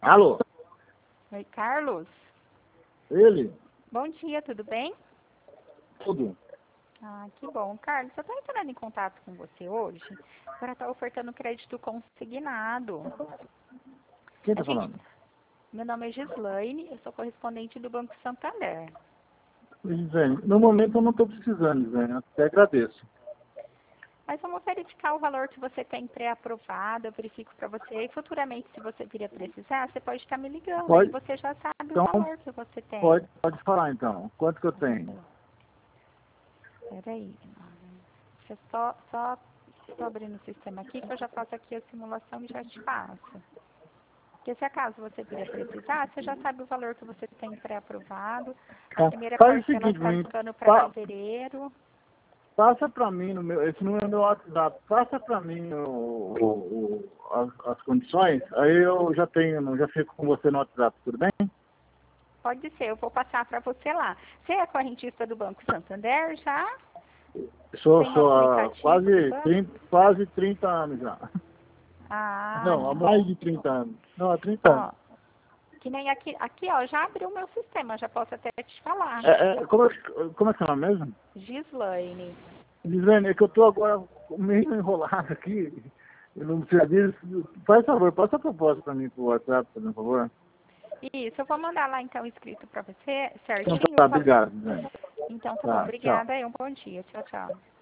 Alô? Oi, Carlos. Ele? Bom dia, tudo bem? Tudo. Ah, que bom. Carlos, eu estou entrando em contato com você hoje para estar ofertando crédito consignado. Quem tá falando? Meu nome é Gislaine, eu sou correspondente do Banco Santander. Gisele, no momento eu não estou precisando, Gisele. Até agradeço. Mas vamos verificar o valor que você tem pré-aprovado, eu verifico para você. E futuramente, se você vir a precisar, você pode estar me ligando. Aí Pode? você já sabe o Então, valor que você tem. pode falar então. Quanto que eu tenho? Peraí. Deixa eu só abrir no sistema aqui, que eu já faço aqui a simulação e já te passo. Porque se acaso você vir a precisar, você já sabe o valor que você tem pré-aprovado. A Tá. primeira Faz o parcela seguinte, está menino. ficando para fevereiro. Passa para mim, esse número é meu WhatsApp, passa para mim as condições, aí eu já tenho, já fico com você no WhatsApp, tudo bem? Pode ser, eu vou passar para você lá. Você é correntista do Banco Santander já? Sou Tem o há aplicativo do banco? quase 30 anos já. Ah, Não, há que mais bom. de 30 anos. Não, há 30 anos. Ó, que nem aqui ó, já abriu o meu sistema, já posso até te falar. Como é que é o nome mesmo? Gislaine. Gislene, é que eu estou agora meio enrolado aqui. Eu não sei disso. Faz favor, passa a proposta para mim por WhatsApp, por favor. Isso, eu vou mandar lá então escrito para você, Então certinho. tá, obrigado, Gislene. Então tá bom, Tá, tchau. obrigada e um bom dia. Tchau, tchau.